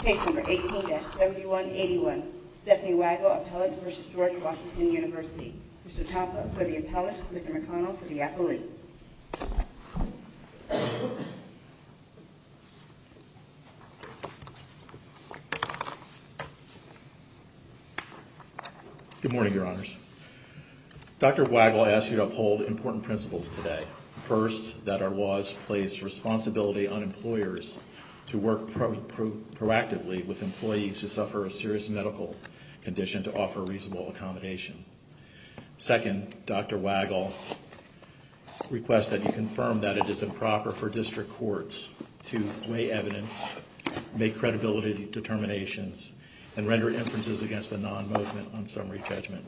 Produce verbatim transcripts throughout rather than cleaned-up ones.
Case number eighteen seventy-one eighty-one, Stephanie Waggle, appellant versus George Washington University. Mister Tampa for the appellant, Mister McConnell for the appellee. Good morning, Your Honors. Doctor Waggle asks you to uphold important principles today. First, that our laws place responsibility on employers to work pro- pro- proactively with employees who suffer a serious medical condition to offer reasonable accommodation. Second, Doctor Waggle requests that you confirm that it is improper for district courts to weigh evidence, make credibility determinations, and render inferences against the non-movement on summary judgment.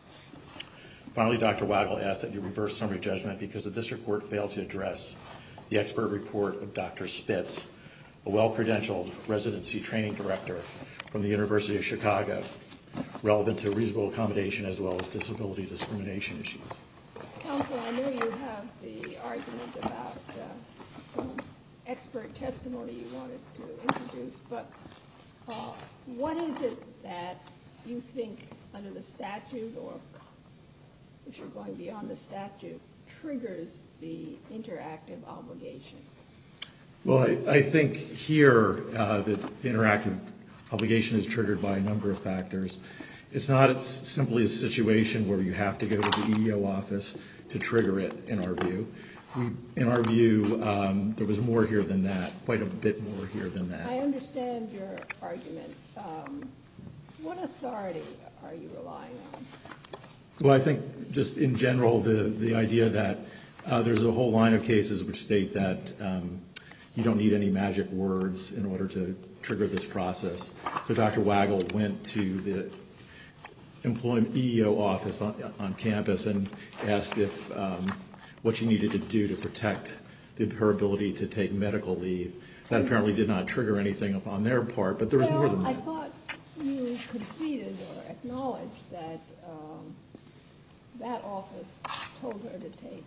Finally, Doctor Waggle asks that you reverse summary judgment because the district court failed to address the expert report of Doctor Spitz, a well-credentialed residency training director from the University of Chicago, relevant to reasonable accommodation as well as disability discrimination issues. Counsel, I know you have the argument about uh, some expert testimony you wanted to introduce, but uh, what is it that you think under the statute, or if you're going beyond the statute, triggers the interactive obligation? Well, I, I think here uh, the interactive obligation is triggered by a number of factors. It's not it's simply a situation where you have to go to the E E O office to trigger it, in our view. We, in our view, um, there was more here than that, quite a bit more here than that. I understand your argument. Um, what authority are you relying on? Well, I think just in general, the, the idea that uh, there's a whole line of cases which state that um, you don't need any magic words in order to trigger this process. So Doctor Waggle went to the employment E E O office on, on campus and asked if um, what she needed to do to protect the, her ability to take medical leave. That apparently did not trigger anything on their part, but there was well, more than that. I thought you conceded or acknowledged that um, that office told her to take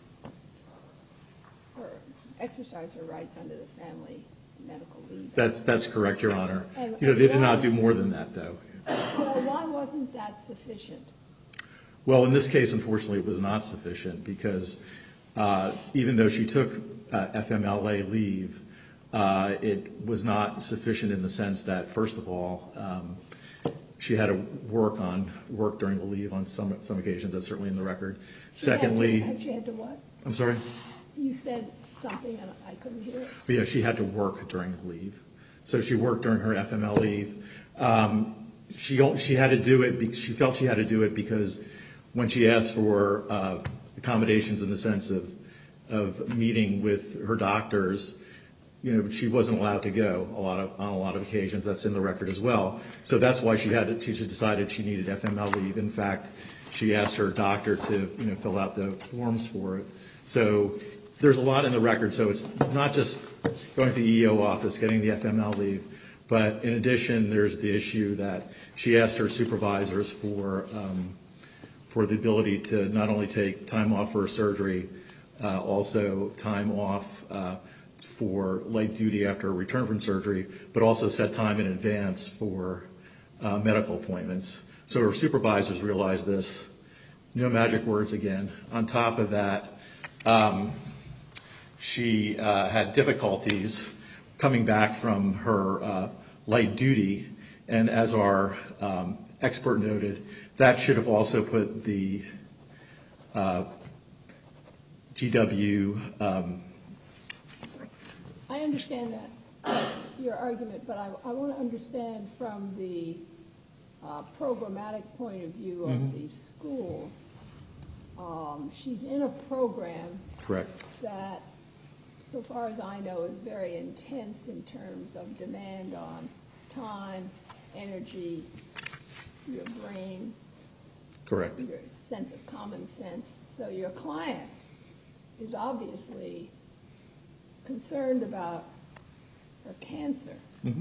her, exercise her rights under the Family Medical Leave. That's that's correct, Your Honor. And, you know, they why, did not do more than that, though. Well, why wasn't that sufficient? Well, in this case, unfortunately, it was not sufficient because uh, even though she took uh, F M L A leave, uh, it was not sufficient in the sense that, first of all, um, she had to work on work during the leave on some some occasions. That's certainly in the record. She Secondly, had to, she had to what? I'm sorry. You said something and I couldn't hear it. But yeah, she had to work during the leave, so she worked during her F M L leave. Um, she she had to do it. She felt she had to do it because when she asked for uh, accommodations in the sense of of meeting with her doctors, you know, she wasn't allowed to go a lot of on a lot of occasions. That's in the record as well. So that's why she had to, she decided she needed F M L leave. In fact, she asked her doctor to you know fill out the forms for it. So there's a lot in the record. So it's not just going to the E E O office, getting the F M L leave, but in addition, there's the issue that she asked her supervisors for um, for the ability to not only take time off for surgery, uh, also time off uh, for light duty after a return from surgery, but also set time in advance for uh, medical appointments. So her supervisors realized this. No magic words again. On top of that, um, she uh, had difficulties coming back from her uh, light duty, and as our um, expert noted, that should have also put the uh, G W. Um, I understand that, your argument, but I, I want to understand from the uh, programmatic point of view of mm-hmm. the school. Um, she's in a program Correct. that, so far as I know, is very intense in terms of demand on time, energy, your brain. Correct. Your sense of common sense. So your client is obviously concerned about her cancer. Mm-hmm.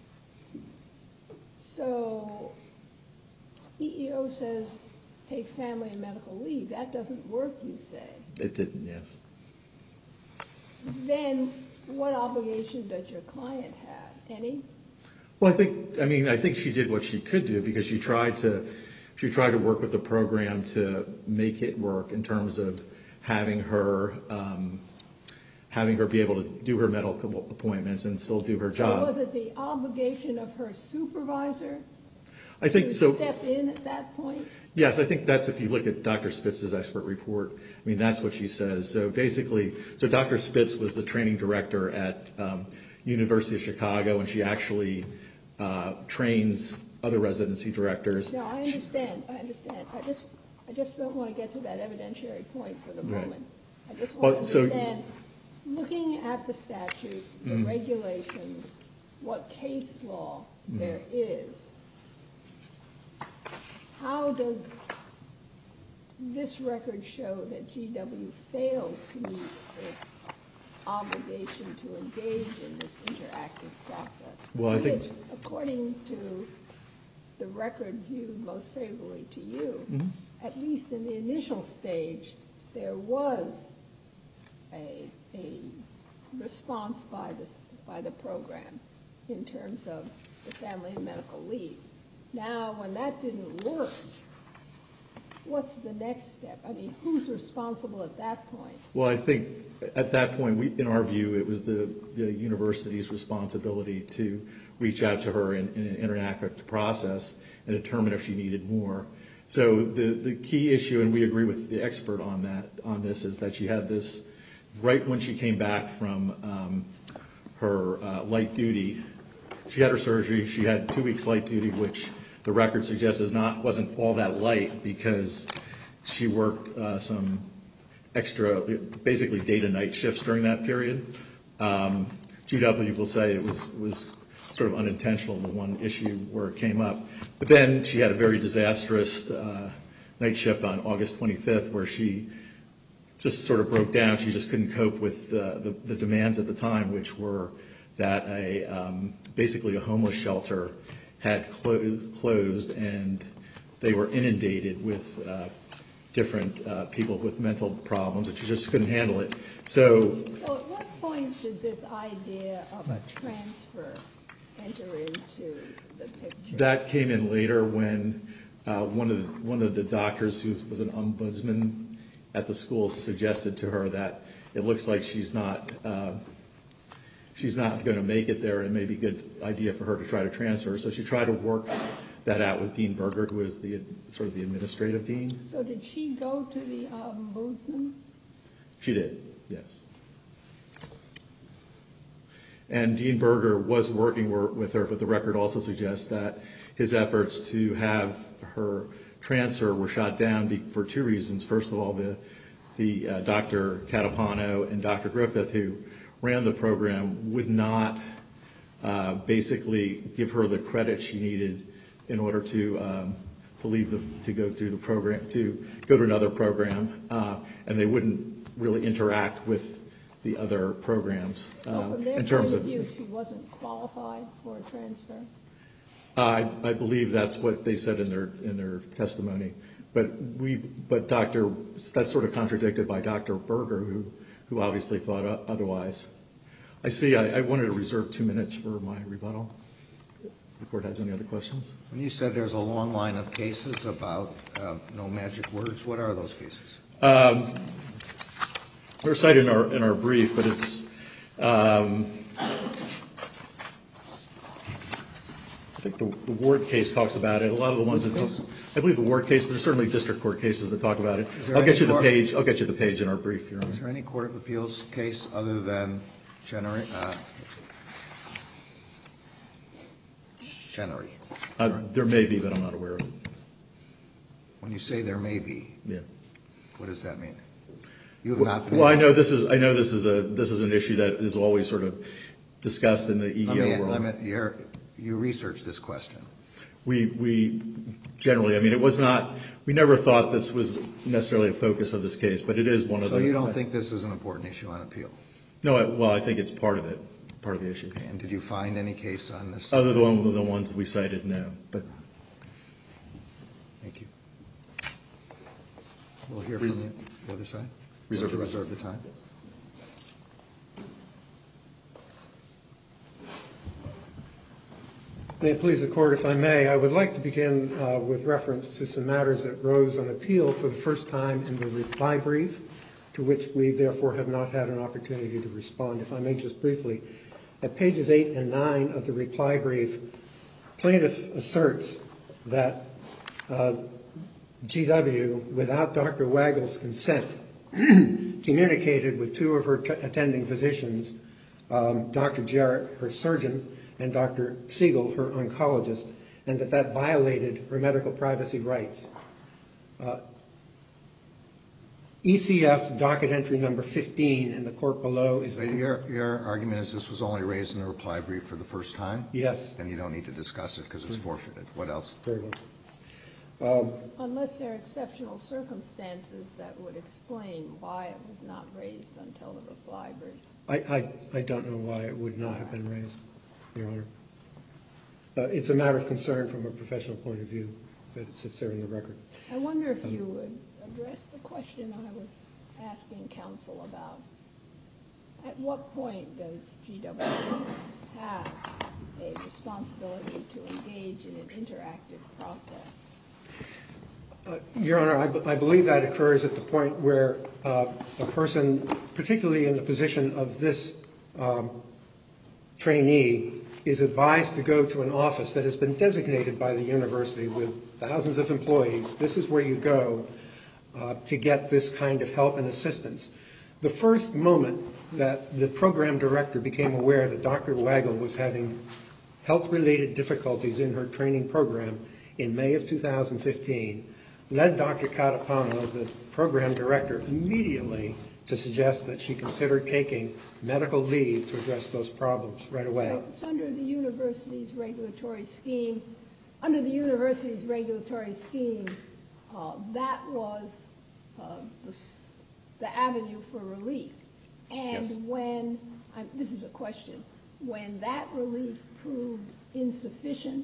So E E O says take family and medical leave. That doesn't work, you say. It didn't, yes. Then what obligation does your client have? Any? Well, I think, I mean, I think she did what she could do because she tried to, she tried to work with the program to make it work in terms of having her, um, having her be able to do her medical appointments and still do her job. So was it the obligation of her supervisor I think to so. step in at that point? Yes, I think that's, if you look at Doctor Spitz's expert report, I mean, that's what she says. So basically, so Doctor Spitz was the training director at um, University of Chicago, and she actually uh, trains other residency directors. No, I understand, I understand. I just, I just don't want to get to that evidentiary point for the Right. moment. I just want Well, to so- understand, looking at the statute, the Mm. regulations, what case law Mm. there is, how does this record show that G W failed to meet its obligation to engage in this interactive process? Well, I think- Which, according to the record viewed most favorably to you, Mhm. at least in the initial stage, there was a, a response by the, by the program in terms of the family and medical leave. Now, when that didn't work, what's the next step? I mean, who's responsible at that point? Well, I think at that point, we, in our view, it was the, the university's responsibility to reach out to her in, in an interactive process and determine if she needed more. So the, the key issue, and we agree with the expert on that, on this, is that she had this, right when she came back from um, her uh, light duty, she had her surgery, she had two weeks light duty, which the record suggests is not, wasn't all that light because she worked uh, some extra, basically day to night shifts during that period. Um, G W will say it was, was sort of unintentional, the one issue where it came up. But then she had a very disastrous uh, night shift on August twenty-fifth where she just sort of broke down. She just couldn't cope with uh, the, the demands at the time, which were that a um, basically a homeless shelter had clo- closed and they were inundated with uh, different uh, people with mental problems, and she just couldn't handle it. So, So at what point did this idea of a transfer enter into the picture? that came in later when uh, one of the, one of the doctors who was an ombudsman at the school suggested to her that it looks like she's not uh, she's not going to make it there, and it may be a good idea for her to try to transfer. So she tried to work that out with Dean Berger, who is the sort of the administrative dean. So did she go to the ombudsman? She did, yes. And Dean Berger was working wor- with her, but the record also suggests that his efforts to have her transfer were shot down be- for two reasons. First of all, the, the uh, Doctor Catapano and Doctor Griffith, who ran the program, would not uh, basically give her the credit she needed in order to um, to leave the to go through the program, to go to another program, uh, and they wouldn't really interact with the other programs So uh, from their in terms point of of. view, she wasn't qualified for a transfer? Uh, I, I believe that's what they said in their in their testimony, but we but Doctor that's sort of contradicted by Doctor Berger, who who obviously thought o- otherwise. I see. I, I wanted to reserve two minutes for my rebuttal. If the court has any other questions. When you said there's a long line of cases about uh, no magic words, what are those cases? Um, they're cited in our in our brief, but it's. Um, I think the, the Ward case talks about it. A lot of the ones that Which talk, case? I believe the Ward case. There's certainly district court cases that talk about it. Is there I'll get any you the court- page. I'll get you the page in our brief, Your Honor. Is there any Court of Appeals case other than Chenery? Uh, Chenery? Uh, there may be, but I'm not aware of it. When you say there may be, Yeah. what does that mean? You have not been Well, I able- know this is. I know this is a. This is an issue that is always sort of discussed in the E E O Let me, world. let me, you're, you researched this question. We, we generally, I mean, it was not, we never thought this was necessarily a focus of this case, but it is one of the. So you don't think this is an important issue on appeal? No, it- well, I think it's part of it, part of the issue. And did you find any case on this? Other than the ones we cited, no, but. Thank you. We'll hear from you, the other side. Reserve the Would right. you reserve the time. May it please the Court, if I may, I would like to begin uh, with reference to some matters that rose on appeal for the first time in the reply brief, to which we therefore have not had an opportunity to respond. If I may just briefly, at pages eight and nine of the reply brief, plaintiff asserts that uh, G W, without Doctor Waggle's consent, communicated with two of her t- attending physicians, um, Doctor Jarrett, her surgeon, and Doctor Siegel, her oncologist, and that that violated her medical privacy rights. Uh, E C F docket entry number fifteen in the court below is... Your, your argument is this was only raised in the reply brief for the first time? Yes. And you don't need to discuss it because it's forfeited. What else? Very well. Um, Unless there are exceptional circumstances that would explain why it was not raised until the reply brief. I, I, I don't know why it would not have been raised, Your Honor. Uh, it's a matter of concern from a professional point of view that it sits there in the record. I wonder if you would address the question I was asking counsel about. At what point does G W have a responsibility to engage in an interactive process? Uh, Your Honor, I, b- I believe that occurs at the point where uh, a person, particularly in the position of this um, trainee, is advised to go to an office that has been designated by the university with thousands of employees. This is where you go uh, to get this kind of help and assistance. The first moment that the program director became aware that Doctor Waggle was having health-related difficulties in her training program in May of two thousand fifteen, led Doctor Catapano, the program director, immediately to suggest that she consider taking medical leave to address those problems right away. So it's under the university's regulatory scheme. Under the university's regulatory scheme, uh, that was uh, the, the avenue for relief. And Yes. when, I, this is a question, when that relief proved insufficient,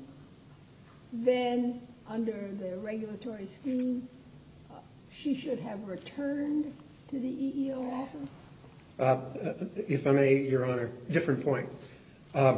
then under the regulatory scheme, uh, she should have returned to the E E O office? Uh, if I may, Your Honor, different point. Uh,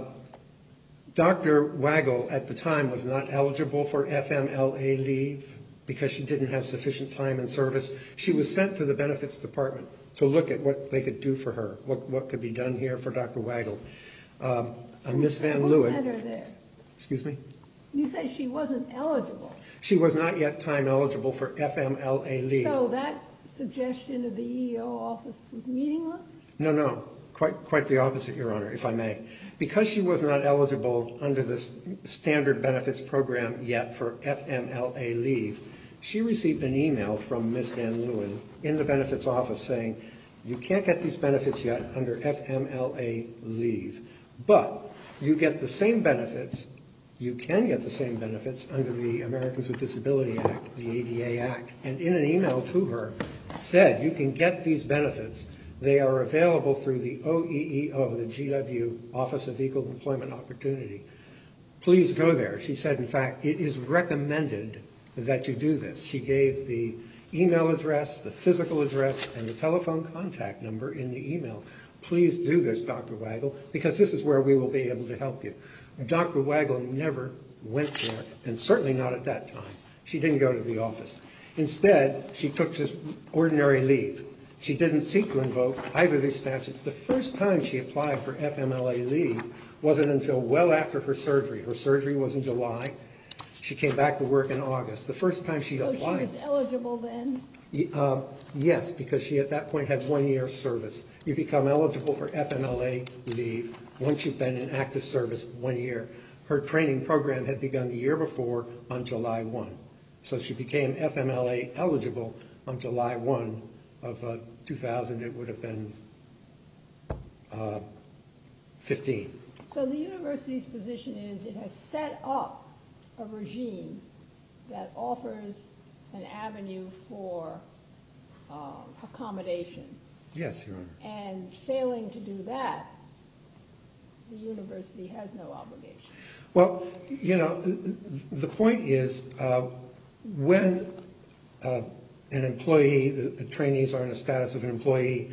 Doctor Waggle at the time was not eligible for F M L A leave because she didn't have sufficient time in service. She was sent to the benefits department to look at what they could do for her, what, what could be done here for Doctor Waggle. Um, uh, Miz Van Who Leeuwen... sent her there? Excuse me? You say she wasn't eligible. She was not yet time eligible for F M L A leave. So that suggestion of the E E O office was meaningless? No, no, quite, quite the opposite, Your Honor, if I may. Because she was not eligible under the standard benefits program yet for F M L A leave, she received an email from Miz Van Leeuwen in the benefits office saying, you can't get these benefits yet under F M L A leave, but you get the same benefits, you can get the same benefits under the Americans with Disability Act, the A D A Act, and in an email to her said, you can get these benefits. They are available through the O E E O, the G W, Office of Equal Employment Opportunity. Please go there. She said, in fact, it is recommended that you do this. She gave the email address, the physical address, and the telephone contact number in the email. Please do this, Doctor Waggle, because this is where we will be able to help you. Doctor Waggle never went there, and certainly not at that time. She didn't go to the office. Instead, she took just ordinary leave. She didn't seek to invoke either of these statutes. The first time she applied for F M L A leave wasn't until well after her surgery. Her surgery was in July. She came back to work in August. The first time she So applied... she was eligible then? Uh, yes, because she at that point had one year service. You become eligible for F M L A leave once you've been in active service one year. Her training program had begun the year before on July first. So she became F M L A eligible on July first of uh, two thousand. It would have been uh, fifteen. So the university's position is it has set up a regime that offers an avenue for uh, accommodation. Yes, Your Honor. And failing to do that, the university has no obligation. Well, you know, the point is uh, when uh, an employee, the, the trainees are in the status of an employee,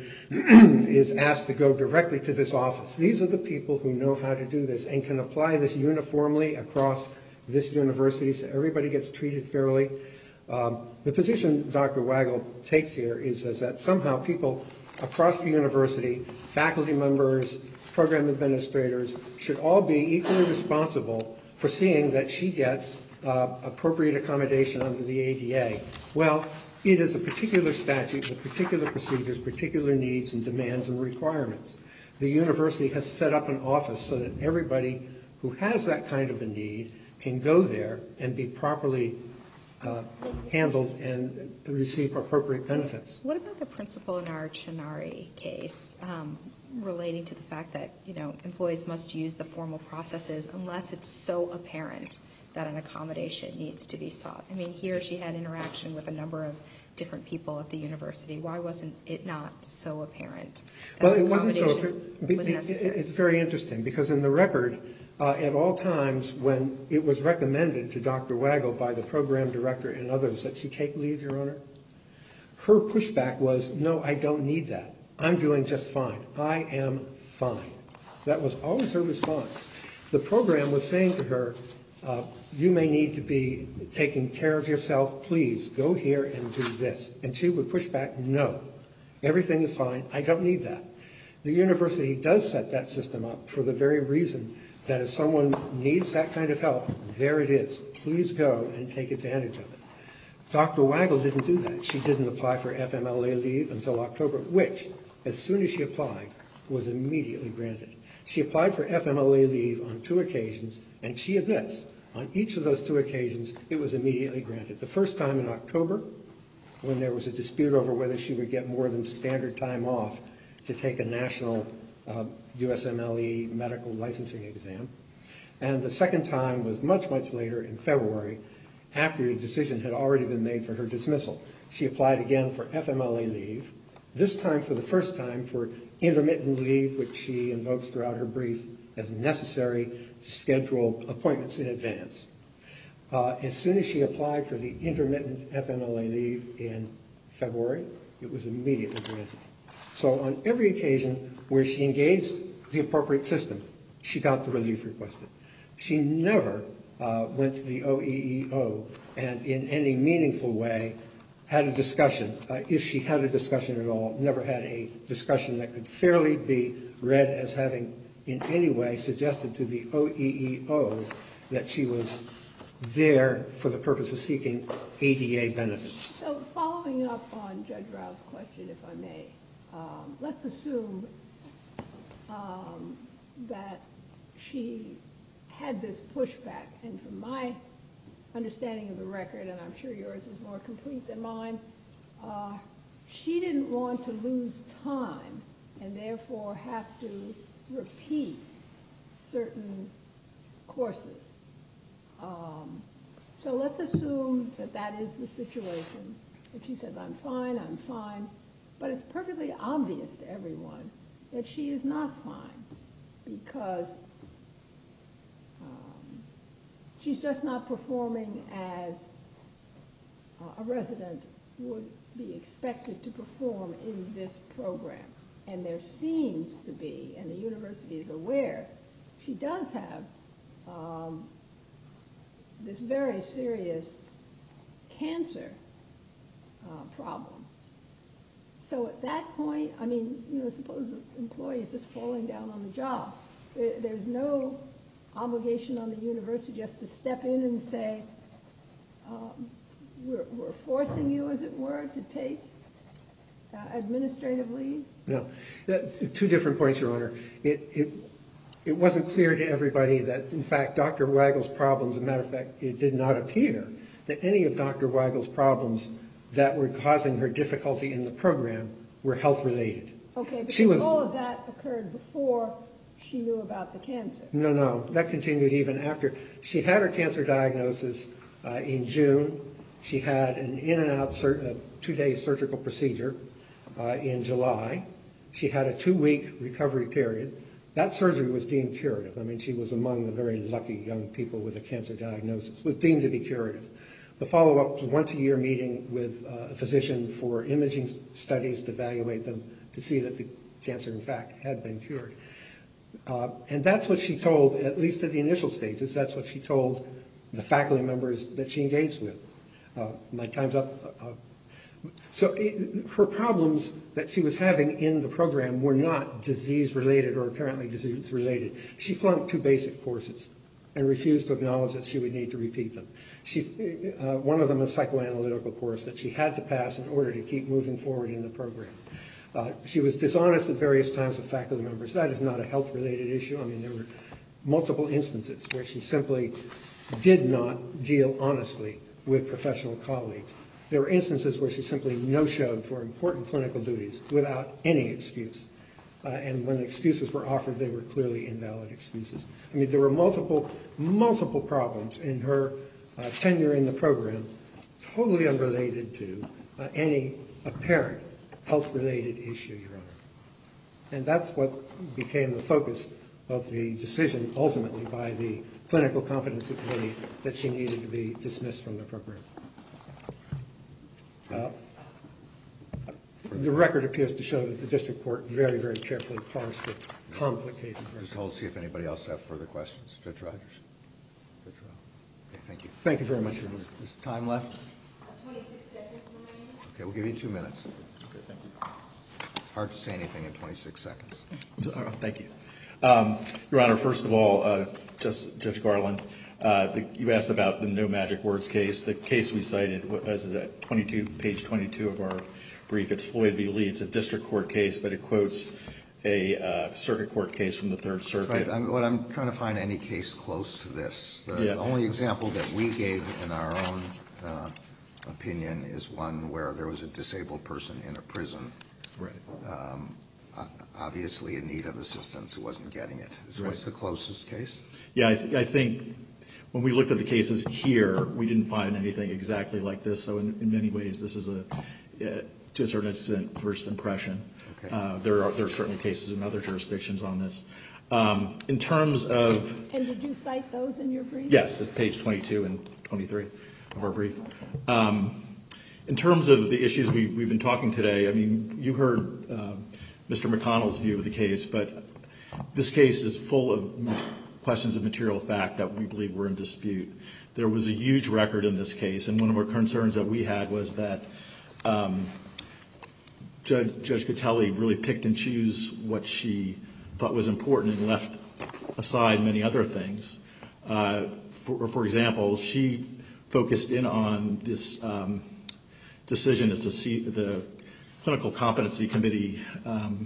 is asked to go directly to this office. These are the people who know how to do this and can apply this uniformly across this university so everybody gets treated fairly. Um, the position Doctor Wagle takes here is, is that somehow people across the university, faculty members, program administrators, should all be equally responsible for seeing that she gets uh, appropriate accommodation under the A D A. Well, it is a particular statute with particular procedures, particular needs and demands and requirements. The university has set up an office so that everybody who has that kind of a need can go there and be properly uh, handled and receive appropriate benefits. What about the principle in our Chinari case um, relating to the fact that, you know, employees must use the formal processes unless it's so apparent that an accommodation needs to be sought? I mean, here she had interaction with a number of different people at the university. Why wasn't it not so apparent that Well, it an wasn't so accommodation apparent. was It- necessary? It's very interesting because in the record, uh, at all times when it was recommended to Doctor Wagle by the program director and others that she take leave, Your Honor, her pushback was, no, I don't need that. I'm doing just fine. I am fine. That was always her response. The program was saying to her, uh, you may need to be taking care of yourself. Please go here and do this. And she would push back, no, everything is fine. I don't need that. The university does set that system up for the very reason that if someone needs that kind of help, there it is. Please go and take advantage of it. Doctor Wagle didn't do that. She didn't apply for F M L A leave until October, which, as soon as she applied, was immediately granted. She applied for F M L A leave on two occasions, and she admits on each of those two occasions it was immediately granted. The first time in October, when there was a dispute over whether she would get more than standard time off to take a national uh, U S M L E medical licensing exam. And the second time was much, much later in February, after a decision had already been made for her dismissal. She applied again for F M L A leave, this time for the first time for intermittent leave, which she invokes throughout her brief as necessary to schedule appointments in advance. Uh, as soon as she applied for the intermittent F M L A leave in February, it was immediately granted. So on every occasion where she engaged the appropriate system, she got the relief requested. She never uh, went to the O E E O and in any meaningful way had a discussion, uh, if she had a discussion at all, never had a discussion that could fairly be read as having in any way suggested to the O E E O that she was there for the purpose of seeking A D A benefits. So following up on Judge Rao's question, if I may, um, let's assume um, that she had this pushback, and from my understanding of the record, and I'm sure yours is more complete than mine, uh, she didn't want to lose time and therefore have to repeat certain courses. Um, so let's assume that that is the situation. If she says, I'm fine, I'm fine, but it's perfectly obvious to everyone that she is not fine because um, she's just not performing as uh, a resident would be expected to perform in this program. And there seems to be, and the university is aware, she does have um, this very serious cancer uh, problem. So at that point, I mean, you know, suppose the employee is just falling down on the job. There, there's no obligation on the university just to step in and say, um, we're, we're forcing you, as it were, to take uh, administrative leave? No. That, two different points, Your Honor. It, it, it wasn't clear to everybody that, in fact, Doctor Wagle's problems, as a matter of fact, it did not appear that any of Doctor Wagle's problems that were causing her difficulty in the program were health-related. Okay, because She was, all of that occurred before she knew about the cancer. No, no. That continued even after. She had her cancer diagnosis uh, in June. She had an in-and-out sur- uh, two-day surgical procedure uh, in July. She had a two-week recovery period. That surgery was deemed curative. I mean, she was among the very lucky young people with a cancer diagnosis. It was deemed to be curative. The follow-up was a once-a-year meeting with uh, a physician for imaging studies to evaluate them to see that the cancer, in fact, had been cured. Uh, and that's what she told, at least at the initial stages, that's what she told the faculty members that she engaged with. Uh, my time's up. Uh, so it, her problems that she was having in the program were not disease-related or apparently disease-related. She flunked two basic courses and refused to acknowledge that she would need to repeat them. She, uh, one of them a psychoanalytical course that she had to pass in order to keep moving forward in the program. Uh, she was dishonest at various times with faculty members. That is not a health-related issue. I mean, there were multiple instances where she simply did not deal honestly with professional colleagues. There were instances where she simply no-showed for important clinical duties without any excuse. Uh, and when excuses were offered, they were clearly invalid excuses. I mean, there were multiple, multiple problems in her uh, tenure in the program, totally unrelated to uh, any apparent health-related issue, Your Honor. And that's what became the focus of the decision ultimately by the Clinical Competency Committee that she needed to be dismissed from the program. Uh, the record appears to show that the district court very, very carefully parsed the complicated record. Just hold to see if anybody else has further questions. Judge Rogers? Judge Rogers? Okay, thank you. Thank you very much, Your Honor. Is time left? twenty-six seconds remaining. Okay, we'll give you two minutes. Okay, thank you. It's hard to say anything in twenty-six seconds. Uh, Thank you. Um, Your Honor, first of all, uh, just, Judge Garland, uh, the, you asked about the no magic words case. The case we cited was at twenty-two, page twenty-two of our brief. It's Floyd v. Lee. It's a district court case, but it quotes a uh, circuit court case from the Third Circuit. Right. I'm, what I'm trying to find any case close to this. The, Yeah. the only example that we gave in our own uh, opinion is one where there was a disabled person in a prison. Right. Um, obviously in need of assistance who wasn't getting it. So Right. What's the closest case? Yeah, I, th- I think when we looked at the cases here, we didn't find anything exactly like this. So in, in many ways, this is a, uh, to a certain extent, first impression. Okay. Uh, there are there are certainly cases in other jurisdictions on this. Um, in terms of And did you cite those in your brief? yes, it's page twenty-two and twenty-three of our brief. Um, in terms of the issues we, we've been talking today, I mean, you heard uh, Mister McConnell's view of the case, but this case is full of questions of material fact that we believe were in dispute. There was a huge record in this case, and one of our concerns that we had was that um, Judge, Judge Catelli really picked and chose what she thought was important and left aside many other things. Uh, for, for example, she focused in on this um, decision as to see the Clinical Competency Committee. Um,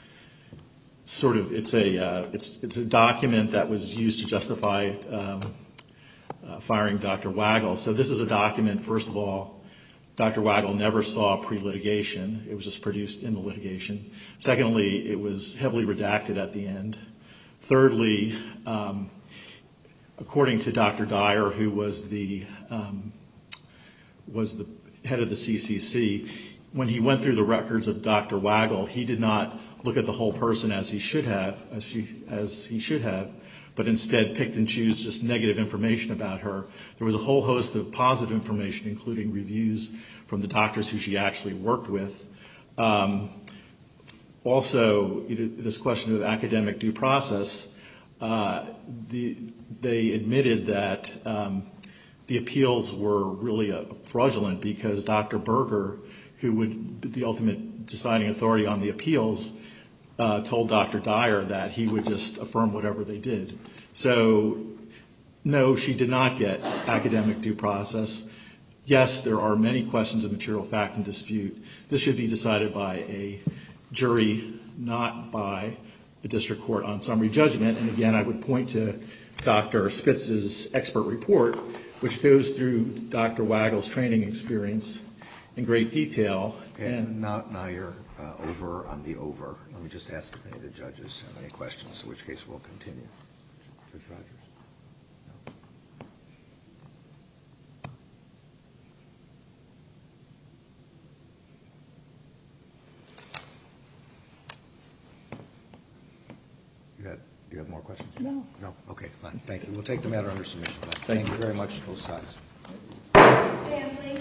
sort of, it's a uh, it's it's a document that was used to justify um, uh, firing Doctor Waggle. So this is a document. First of all, Doctor Waggle never saw pre-litigation. It was just produced in the litigation. Secondly, it was heavily redacted at the end. Thirdly, um, according to Doctor Dyer, who was the um, was the head of the C C C, when he went through the records of Doctor Waggle, he did not look at the whole person as he should have, as she as he should have, but instead picked and chose just negative information about her. There was a whole host of positive information, including reviews from the doctors who she actually worked with. Um, also, you know, this question of academic due process, uh, the, they admitted that um, the appeals were really uh, fraudulent because Doctor Berger, who would be the ultimate deciding authority on the appeals, uh, told Doctor Dyer that he would just affirm whatever they did. So, no, she did not get academic due process. Yes, there are many questions of material fact in dispute. This should be decided by a jury, not by a district court on summary judgment. And again, I would point to Doctor Spitz's expert report, which goes through Doctor Waggle's training experience in great detail. Okay, And now, now you're uh, over on the over. Let me just ask if any of the judges have any questions, in which case we'll continue. Judge Rogers? No. You had, do you have more questions? No. No? Okay, fine. Thank you. We'll take the matter under submission. Thank Thank you. you very much, both sides.